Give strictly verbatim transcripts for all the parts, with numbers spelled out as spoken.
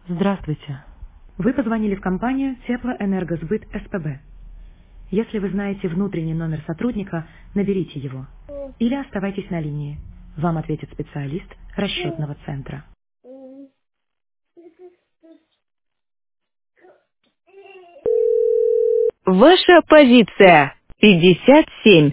Здравствуйте. Вы позвонили в компанию Теплоэнергосбыт СПБ. Если вы знаете внутренний номер сотрудника, наберите его. Или оставайтесь на линии. Вам ответит специалист расчетного центра. Ваша позиция пятьдесят семь.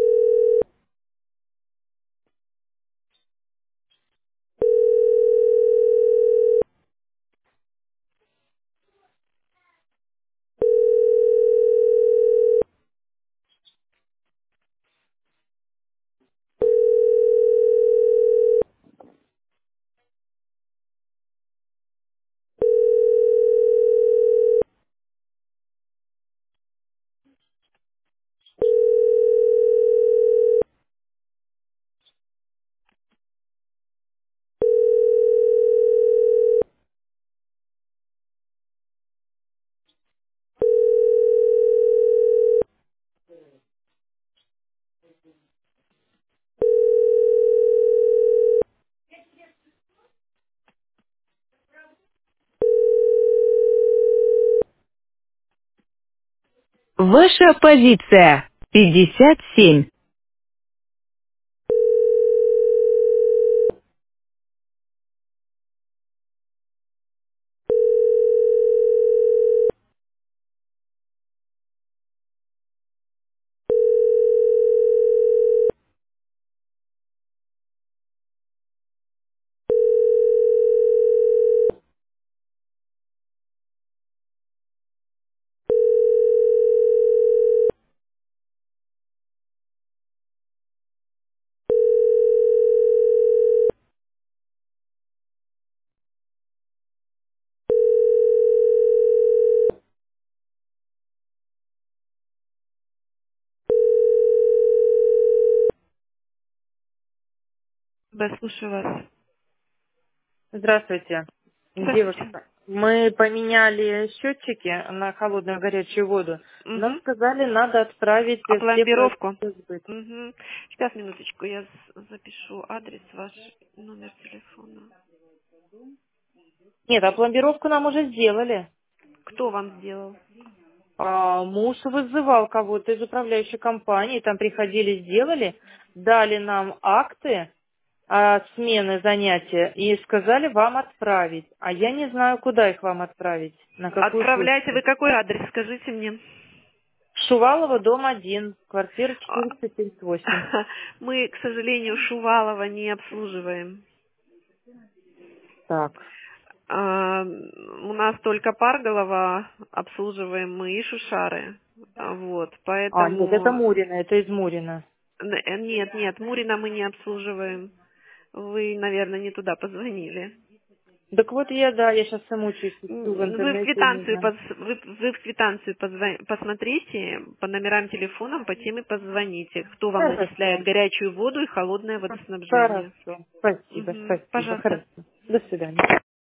Ваша позиция пятьдесят семь. Да, слушаю вас. Здравствуйте, Здравствуйте. девушка. Мы поменяли счетчики на холодную горячую воду. Нам Угу. сказали, надо отправить А в пломбировку? теплосбыт. Угу. Сейчас, минуточку, я з- запишу адрес, ваш номер телефона. Нет, а пломбировку нам уже сделали. Кто вам сделал? А, муж вызывал кого-то из управляющей компании, там приходили, сделали, дали нам акты а, смены занятия и сказали вам отправить. А я не знаю, куда их вам отправить, на какую Отправляйте, почту. вы какой адрес, скажите мне. Шувалова, дом один, квартира А, четыреста семьдесят восемь. Мы, к сожалению, Шувалова не обслуживаем. Так. А, У нас только Парголова обслуживаем мы и Шушары. А, Вот, А, нет, это поэтому... Мурина, это из Мурина. Н- э, Нет, нет, Мурина мы не обслуживаем. Вы, наверное, не туда позвонили. Так вот я, да, я сейчас мучаюсь, ищу в М, Вы в интернете, не квитанцию, знаю. пос- вы, вы в квитанцию позва- посмотрите, по номерам телефонам, по теме позвоните, кто вам начисляет Хорошо. горячую воду и холодное водоснабжение. Хорошо. Спасибо, Мгм. спасибо. Пожалуйста. Хорошо. До свидания.